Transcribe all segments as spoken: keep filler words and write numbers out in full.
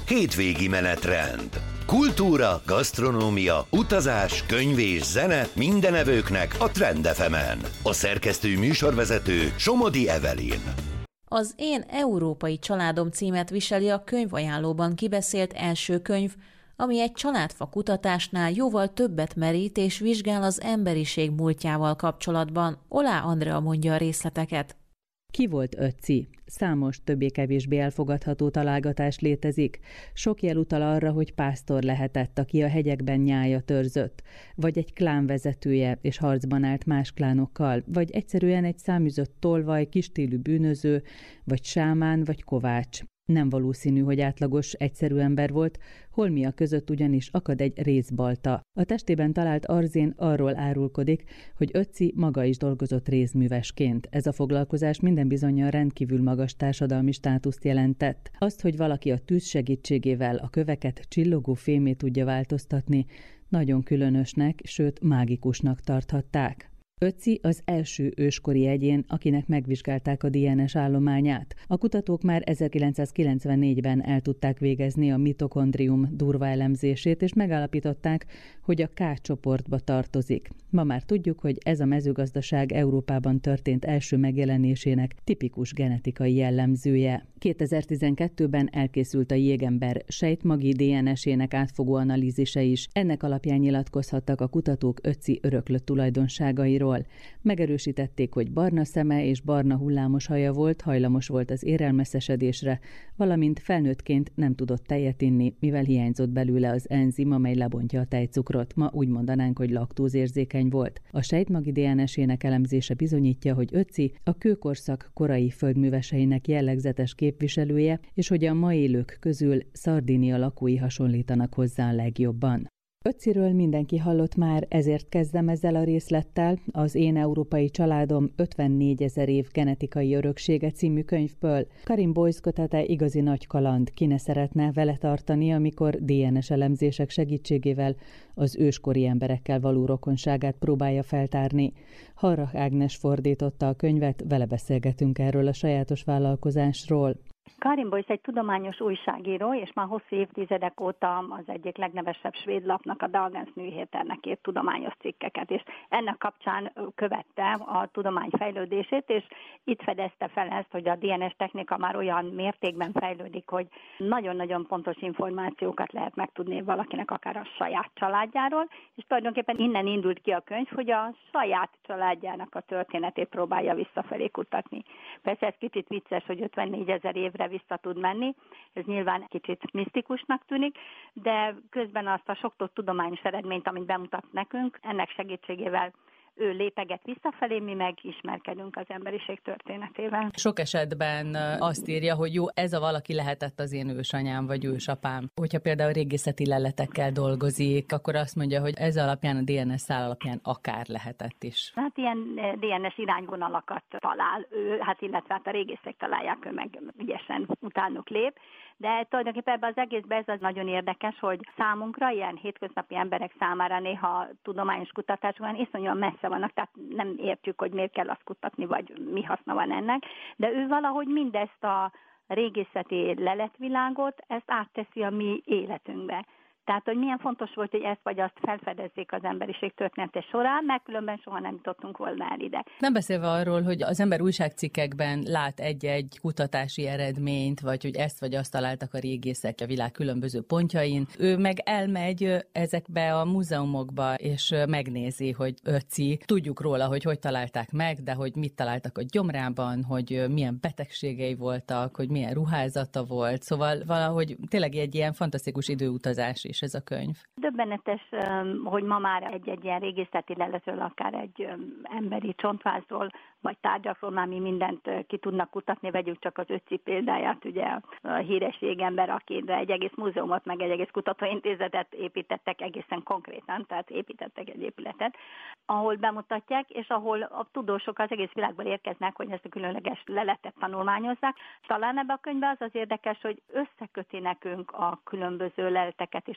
hétvégi menetrend. Kultúra, gasztronómia, utazás, könyv és zene mindenevőknek a Trend ef emen. A szerkesztő műsorvezető Somodi Evelyn. Az Én európai családom címet viseli a könyvajánlóban kibeszélt első könyv, ami egy családfa kutatásnál jóval többet merít és vizsgál az emberiség múltjával kapcsolatban. Olá Andrea mondja a részleteket. Ki volt Ötzi? Számos többé-kevésbé elfogadható találgatás létezik. Sok jel utal arra, hogy pásztor lehetett, aki a hegyekben nyája törzött, vagy egy klán vezetője és harcban állt más klánokkal, vagy egyszerűen egy száműzött tolvaj, kisstílű bűnöző, vagy sámán, vagy kovács. Nem valószínű, hogy átlagos, egyszerű ember volt, holmia között ugyanis akad egy rézbalta. A testében talált arzén arról árulkodik, hogy Ötzi maga is dolgozott rézművesként. Ez a foglalkozás minden bizonnyal rendkívül magas társadalmi státuszt jelentett. Azt, hogy valaki a tűz segítségével a köveket csillogó fémé tudja változtatni, nagyon különösnek, sőt mágikusnak tarthatták. Ötzi az első őskori egyén, akinek megvizsgálták a dé en es állományát. A kutatók már ezerkilencszázkilencvennégyben el tudták végezni a mitokondrium durva elemzését, és megállapították, hogy a K csoportba tartozik. Ma már tudjuk, hogy ez a mezőgazdaság Európában történt első megjelenésének tipikus genetikai jellemzője. kétezer-tizenkettőben elkészült a jégember sejtmagi dé en esének átfogó analízise is. Ennek alapján nyilatkozhattak a kutatók Ötzi öröklött tulajdonságairól. Megerősítették, hogy barna szeme és barna hullámos haja volt, hajlamos volt az érelmeszesedésre, valamint felnőttként nem tudott tejet inni, mivel hiányzott belőle az enzim, amely lebontja a tejcukrot. Ma úgy mondanánk, hogy laktózérzékeny volt. A sejtmagi dé en esének elemzése bizonyítja, hogy Ötzi a kőkorszak korai földműveseinek jellegzetes képviselője, és hogy a ma élők közül Szardínia lakói hasonlítanak hozzá a legjobban. Ötziről mindenki hallott már, ezért kezdem ezzel a részlettel, az Én európai családom ötvennégyezer év genetikai öröksége című könyvből. Karin Boyce kötete igazi nagy kaland, ki ne szeretne vele tartani, amikor dé en es elemzések segítségével az őskori emberekkel való rokonságát próbálja feltárni. Harrach Ágnes fordította a könyvet, vele beszélgetünk erről a sajátos vállalkozásról. Karin Boyce egy tudományos újságíró, és már hosszú évtizedek óta az egyik legnevesebb svéd lapnak, a Dagens Nyheternek írt tudományos cikkeket, és ennek kapcsán követte a tudomány fejlődését, és itt fedezte fel ezt, hogy a dé en es technika már olyan mértékben fejlődik, hogy nagyon-nagyon pontos információkat lehet megtudni valakinek akár a saját családjáról, és tulajdonképpen innen indult ki a könyv, hogy a saját családjának a történetét próbálja visszafelé kutatni. Persze ez kicsit vicces, hogy ötvennégyezer évre vissza tud menni, ez nyilván kicsit misztikusnak tűnik, de közben azt a sok tudományos eredményt, amit bemutat nekünk, ennek segítségével ő lépeget visszafelé, mi meg ismerkedünk az emberiség történetével. Sok esetben azt írja, hogy jó, ez a valaki lehetett az én ősanyám vagy ősapám. Hogyha például régészeti leletekkel dolgozik, akkor azt mondja, hogy ez alapján, a dé en es szál alapján akár lehetett is. Hát ilyen dé en es irányvonalakat talál ő, hát illetve hát a régészek találják, ő meg ügyesen utánuk lép. De tulajdonképpen ebben az egészben ez az nagyon érdekes, hogy számunkra, ilyen hétköznapi emberek számára néha tudományos kutatásban iszonyúan messze vannak, tehát nem értjük, hogy miért kell azt kutatni, vagy mi haszna van ennek, de ő valahogy mindezt a régészeti leletvilágot, ezt átteszi a mi életünkbe. Tehát, hogy milyen fontos volt, hogy ezt vagy azt felfedezzék az emberiség története során, mert különben soha nem jutottunk volna el ide. Nem beszélve arról, hogy az ember újságcikkekben lát egy-egy kutatási eredményt, vagy hogy ezt vagy azt találtak a régészek a világ különböző pontjain. Ő meg elmegy ezekbe a múzeumokba, és megnézi, hogy Ötzi. Tudjuk róla, hogy hogy találták meg, de hogy mit találtak a gyomrában, hogy milyen betegségei voltak, hogy milyen ruházata volt. Szóval valahogy tényleg egy ilyen fantasztikus időutazás is ez a könyv. Döbbenetes, hogy ma már egy-egy ilyen régészeti leletről, akár egy emberi csontvázról, vagy tárgyakról már mi mindent ki tudnak kutatni, vegyük csak az Ötzi példáját, ugye a híres jégember, akire egy egész múzeumot, meg egy egész kutatóintézetet építettek egészen konkrétan, tehát építettek egy épületet, ahol bemutatják, és ahol a tudósok az egész világból érkeznek, hogy ezt a különleges leletet tanulmányozzák. Talán ebben a könyvben az az érdekes, hogy összeköti nekünk a különböző leleteket és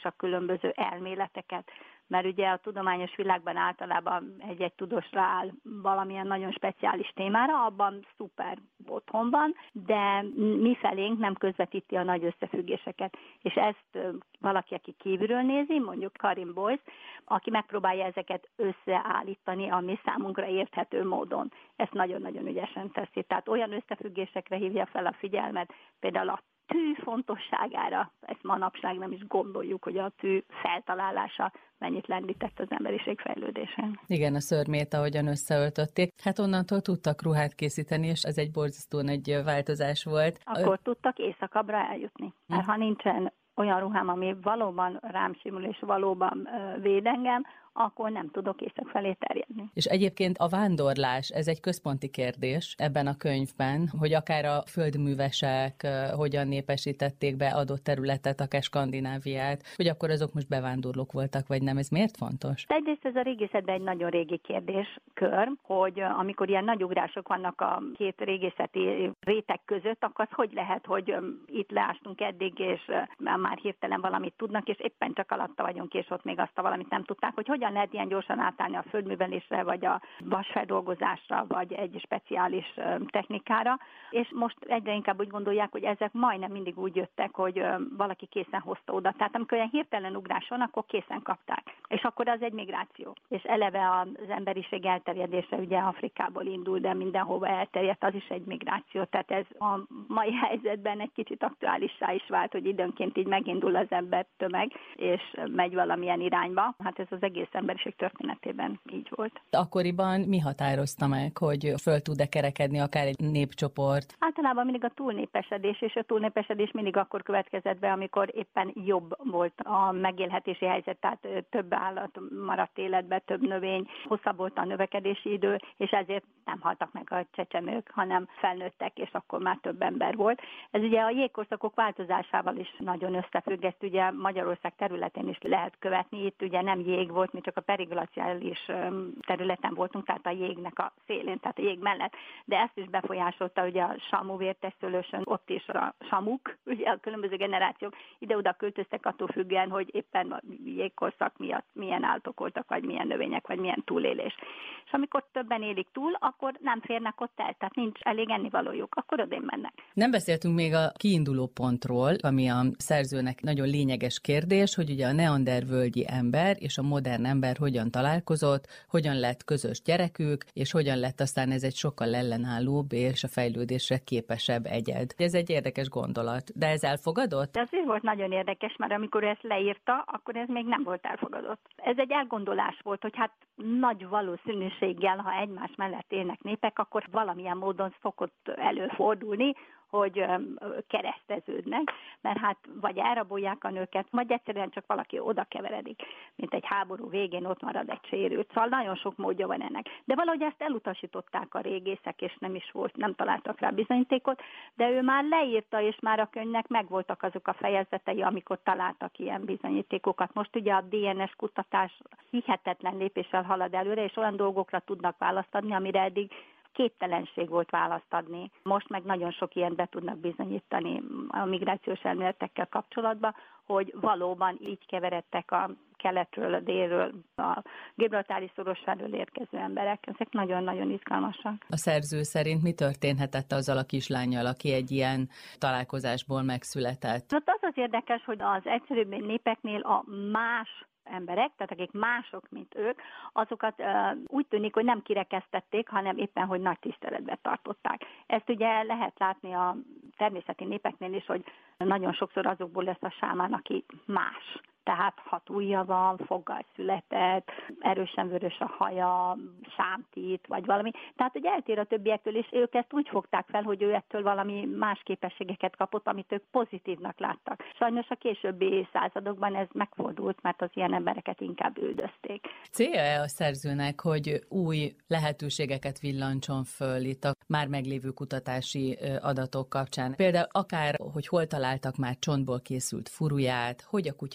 a különböző elméleteket, mert ugye a tudományos világban általában egy-egy tudós rááll valamilyen nagyon speciális témára, abban szuper otthon van, de mi felénk nem közvetíti a nagy összefüggéseket. És ezt valaki, aki kívülről nézi, mondjuk Karin Boyce, aki megpróbálja ezeket összeállítani a mi számunkra érthető módon. Ezt nagyon-nagyon ügyesen teszi. Tehát olyan összefüggésekre hívja fel a figyelmet, például a tű fontosságára, ezt manapság nem is gondoljuk, hogy a tű feltalálása mennyit lendített az emberiség fejlődésén. Igen, a szörmét, ahogyan összeöltötték. Hát onnantól tudtak ruhát készíteni, és ez egy borzasztó nagy változás volt. Akkor Ö... tudtak éjszakabbra eljutni. Mert ha nincsen olyan ruhám, ami valóban rám simul és valóban véd engem, akkor nem tudok észak felé terjedni. És egyébként a vándorlás, ez egy központi kérdés ebben a könyvben, hogy akár a földművesek hogyan népesítették be adott területet, akár Skandináviát, hogy akkor azok most bevándorlók voltak, vagy nem. Ez miért fontos? Egyrészt ez a régészetben egy nagyon régi kérdéskör, hogy amikor ilyen nagy ugrások vannak a két régészeti réteg között, akkor az hogy lehet, hogy itt leástunk eddig, és már hirtelen valamit tudnak, és éppen csak alatta vagyunk, és ott még azt a valamit nem tudták, hogy hogyan lehet ilyen gyorsan átállni a földművelésre, vagy a vasfeldolgozásra, vagy egy speciális technikára. És most egyre inkább úgy gondolják, hogy ezek majdnem mindig úgy jöttek, hogy valaki készen hozta oda. Tehát amikor olyan hirtelen ugrás van, akkor készen kapták. És akkor az egy migráció. És eleve az emberiség elterjedése ugye Afrikából indul, de mindenhova elterjedt, az is egy migráció. Tehát ez a mai helyzetben egy kicsit aktuálissá is vált, hogy időnként így megindul az ember tömeg, és megy valamilyen irányba. Hát ez az egész emberiség történetében így volt. Akkoriban mi határozta meg, hogy föl tud-e kerekedni akár egy népcsoport? Általában mindig a túlnépesedés, és a túlnépesedés mindig akkor következett be, amikor éppen jobb volt a megélhetési helyzet, tehát több állat maradt életbe, több növény, hosszabb volt a növekedési idő, és ezért nem haltak meg a csecsemők, hanem felnőttek, és akkor már több ember volt. Ez ugye a jégkorszakok változásával is nagyon összefügg, ezt ugye Magyarország területén is lehet követni, itt ugye nem jég volt, mi csak a periglaciális területen voltunk, tehát a jégnek a szélén, tehát a jég mellett, de ezt is befolyásolta ugye a samu vértesztülősön, ott is a samuk, ugye a különböző generációk ide-oda költöztek attól függően, hogy éppen a jégkorszak miatt milyen állatok voltak, vagy milyen növények, vagy milyen túlélés. És amikor többen élik túl, akkor nem férnek ott el, tehát nincs elég ennivalójuk, akkor odén mennek. Nem beszéltünk még a kiinduló pontról, ami a szerzőnek nagyon lényeges kérdés, hogy ugye a neandervölgyi ember és a modern ember hogyan találkozott, hogyan lett közös gyerekük, és hogyan lett aztán ez egy sokkal ellenállóbb és a fejlődésre képesebb egyed. Ez egy érdekes gondolat, de ez elfogadott? De azért volt nagyon érdekes, mert amikor ezt leírta, akkor ez még nem volt elfogadott. Ez egy elgondolás volt, hogy hát nagy valószínűséggel, ha egymás mellett élnek népek, akkor valamilyen módon szokott előfordulni, hogy kereszteződnek, mert hát vagy elrabolják a nőket, vagy egyszerűen csak valaki oda keveredik, mint egy háború végén ott marad egy sérült. Szóval nagyon sok módja van ennek. De valahogy ezt elutasították a régészek, és nem is volt, nem találtak rá bizonyítékot, de ő már leírta, és már a könyvnek megvoltak azok a fejezetei, amikor találtak ilyen bizonyítékokat. Most ugye a dé en es kutatás hihetetlen lépéssel halad előre, és olyan dolgokra tudnak választ adni, amire eddig képtelenség volt választ adni. Most meg nagyon sok ilyet be tudnak bizonyítani a migrációs elméletekkel kapcsolatban, hogy valóban így keveredtek a keletről, a délről, a gibraltári szoros felől érkező emberek. Ezek nagyon-nagyon izgalmasak. A szerző szerint mi történhetett azzal a kislánnyal, aki egy ilyen találkozásból megszületett? Hát az az érdekes, hogy az egyszerűbb népeknél a más emberek, tehát akik mások, mint ők, azokat uh, úgy tűnik, hogy nem kirekesztették, hanem éppen, hogy nagy tiszteletben tartották. Ezt ugye lehet látni a természeti népeknél is, hogy nagyon sokszor azokból lesz a sámán, aki más. Tehát hat ujja van, foggal született, erősen vörös a haja, sámtít, vagy valami. Tehát, hogy eltér a többiektől, és ők ezt úgy fogták fel, hogy ő ettől valami más képességeket kapott, amit ők pozitívnak láttak. Sajnos a későbbi századokban ez megfordult, mert az ilyen embereket inkább üldözték. Célja-e a szerzőnek, hogy új lehetőségeket villancson föl itt a már meglévő kutatási adatok kapcsán? Például akár, hogy hol találtak már csontból készült furuját, hogy a kutya milyen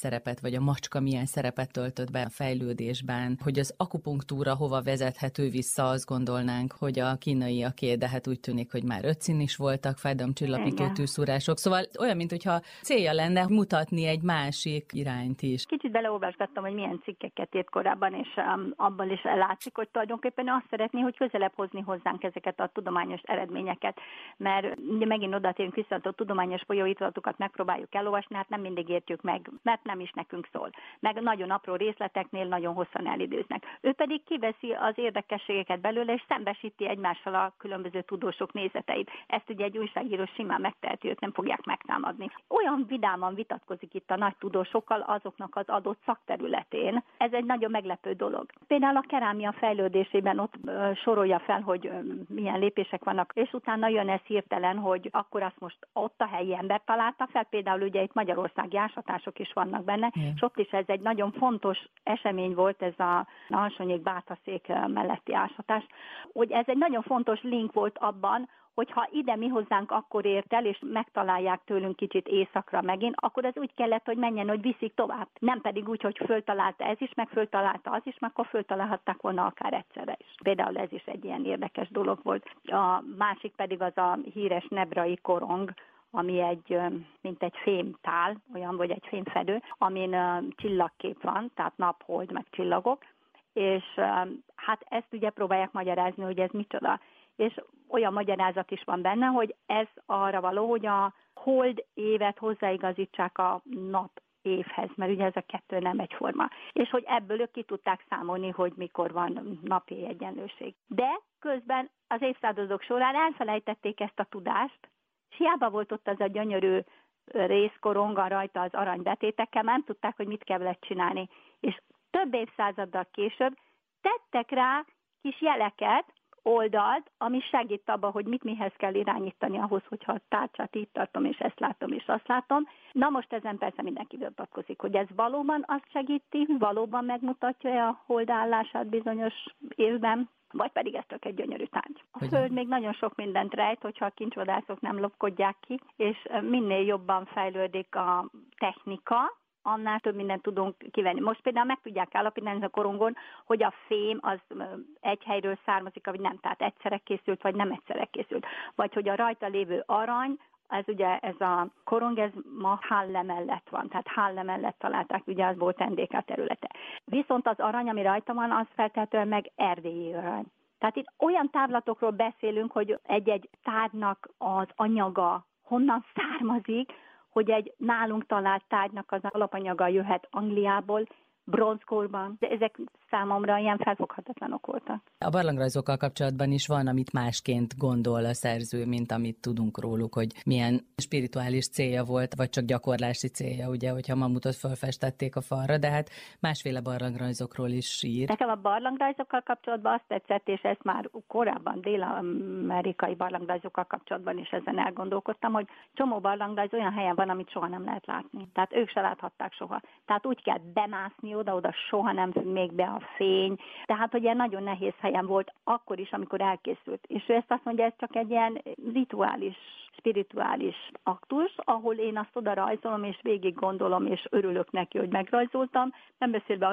szerepet, vagy a macska milyen szerepet töltött be a fejlődésben, hogy az akupunktúra hova vezethető vissza, azt gondolnánk, hogy a kínaiaké, de hát úgy tűnik, hogy már ötszín is voltak, fájdalomcsillapító tűszúrások. Szóval olyan, mintha célja lenne mutatni egy másik irányt is. Kicsit beleolvasgattam, hogy milyen cikkeket írt korábban, és um, abban is látszik, hogy tulajdonképpen azt szeretné, hogy közelebb hozni hozzánk ezeket a tudományos eredményeket, mert megint odatérünk vissza, a tudományos folyóiratokat megpróbáljuk elolvasni, hát nem mindig értjük meg, mert nem is nekünk szól. Meg nagyon apró részleteknél nagyon hosszan elidőznek. Ő pedig kiveszi az érdekességeket belőle, és szembesíti egymással a különböző tudósok nézeteit. Ezt ugye egy újságíró simán megteheti, ők nem fogják megtámadni. Olyan vidáman vitatkozik itt a nagy tudósokkal azoknak az adott szakterületén. Ez egy nagyon meglepő dolog. Például a kerámia fejlődésében ott ö, sorolja fel, hogy ö, milyen lépések vannak, és utána jön ez hirtelen, hogy akkor azt most ott a helyi ember találta fel, például ugye itt magyarországi ásatások is vannak benne, mm. és ott is ez egy nagyon fontos esemény volt, ez a Alsonyék-Bátaszék melletti ásatás, hogy ez egy nagyon fontos link volt abban, hogyha ide mi hozzánk akkor ért el, és megtalálják tőlünk kicsit északra megint, akkor az úgy kellett, hogy menjen, hogy viszik tovább. Nem pedig úgy, hogy föltalálta ez is, meg föltalálta az is, meg akkor föltalálhatták volna akár egyszerre is. Például ez is egy ilyen érdekes dolog volt. A másik pedig az a híres nebrai korong, ami egy, mint egy fémtál, olyan vagy egy fémfedő, amin csillagkép van, tehát nap, hold, meg csillagok, és hát ezt ugye próbálják magyarázni, hogy ez micsoda. És olyan magyarázat is van benne, hogy ez arra való, hogy a hold évet hozzáigazítsák a nap évhez, mert ugye ez a kettő nem egyforma. És hogy ebből ők ki tudták számolni, hogy mikor van napi egyenlőség. De közben az évszázadok során elfelejtették ezt a tudást, és hiába volt ott az a gyönyörű részkoronga rajta az aranybetétekkel, nem tudták, hogy mit kellett csinálni. És több évszázaddal később tettek rá kis jeleket, oldalt, ami segít abba, hogy mit mihez kell irányítani ahhoz, hogyha a tárcsát így tartom, és ezt látom, és azt látom. Na most ezen persze mindenki vitatkozik, hogy ez valóban azt segíti, valóban megmutatja a hold állását bizonyos évben, vagy pedig ez csak egy gyönyörű tárgy. A Föld még nagyon sok mindent rejt, hogyha a kincsvadászok nem lopkodják ki, és minél jobban fejlődik a technika, annál több mindent tudunk kivenni. Most például meg tudják állapítani a korongon, hogy a fém az egy helyről származik, vagy nem, tehát egyszerre készült, vagy nem egyszerre készült. Vagy hogy a rajta lévő arany, ez ugye ez a korong, ez ma Halle mellett van, tehát Halle mellett találták, ugye az volt en dé ká területe. Viszont az arany, ami rajta van, az feltehetően meg erdélyi arany. Tehát itt olyan távlatokról beszélünk, hogy egy-egy tárgynak az anyaga honnan származik, hogy egy nálunk talált tárgynak az alapanyaga jöhet Angliából, bronzkorban, de ezek számomra ilyen felfoghatatlanok voltak. A barlangrajzokkal kapcsolatban is van, amit másként gondol a szerző, mint amit tudunk róluk, hogy milyen spirituális célja volt, vagy csak gyakorlási célja, ugye, hogyha mamutot felfestették a falra, de hát másféle barlangrajzokról is ír. Nekem a barlangrajzokkal kapcsolatban azt tetszett, és ezt már korábban dél-amerikai barlangrajzokkal kapcsolatban is ezen elgondolkodtam, hogy csomó barlangrajz olyan helyen van, amit soha nem lehet látni. Tehát ők se láthatták soha. Tehát úgy kell bemászni oda-oda, soha nem függ még be a fény. Tehát, hogy ilyen nagyon nehéz helyen volt akkor is, amikor elkészült. És ő ezt azt mondja, ez csak egy ilyen rituális, spirituális aktus, ahol én azt oda rajzolom, és végig gondolom, és örülök neki, hogy megrajzoltam. Nem beszélve